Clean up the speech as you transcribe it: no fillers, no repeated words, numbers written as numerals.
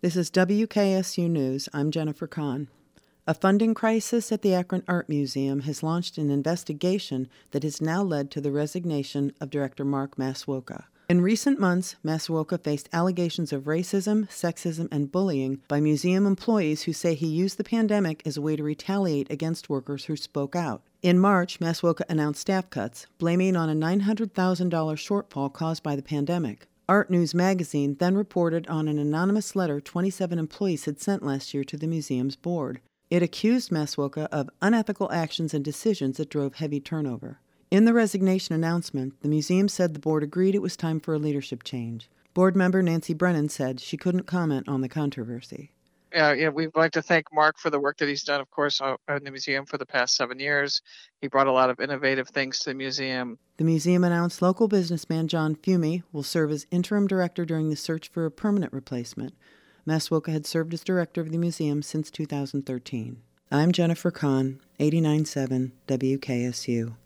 This is WKSU News. I'm Jennifer Kahn. A funding crisis at the Akron Art Museum has launched an investigation that has now led to the resignation of Director Mark Maswoka. In recent months, Maswoka faced allegations of racism, sexism, and bullying by museum employees who say he used the pandemic as a way to retaliate against workers who spoke out. In March, Maswoka announced staff cuts, blaming on a $900,000 shortfall caused by the pandemic. Art News magazine then reported on an anonymous letter 27 employees had sent last year to the museum's board. It accused Maswoka of unethical actions and decisions that drove heavy turnover. In the resignation announcement, the museum said the board agreed it was time for a leadership change. Board member Nancy Brennan said she couldn't comment on the controversy. We'd like to thank Mark for the work that he's done, of course, in the museum for the past 7 years. He brought a lot of innovative things to the museum. The museum announced local businessman John Fumey will serve as interim director during the search for a permanent replacement. Maswoka had served as director of the museum since 2013. I'm Jennifer Kahn, 89.7 WKSU.